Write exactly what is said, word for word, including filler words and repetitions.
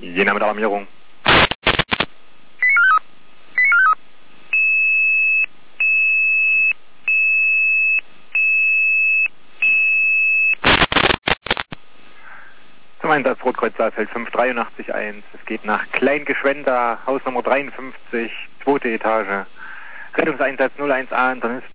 Jena mit Alarmierung. Zum Einsatz Rotkreuz Saalfeld fünf drei acht eins. Es geht nach Kleingeschwender, Haus Nummer dreiundfünfzig, zweite Etage. Rettungseinsatz null eins A, Internist.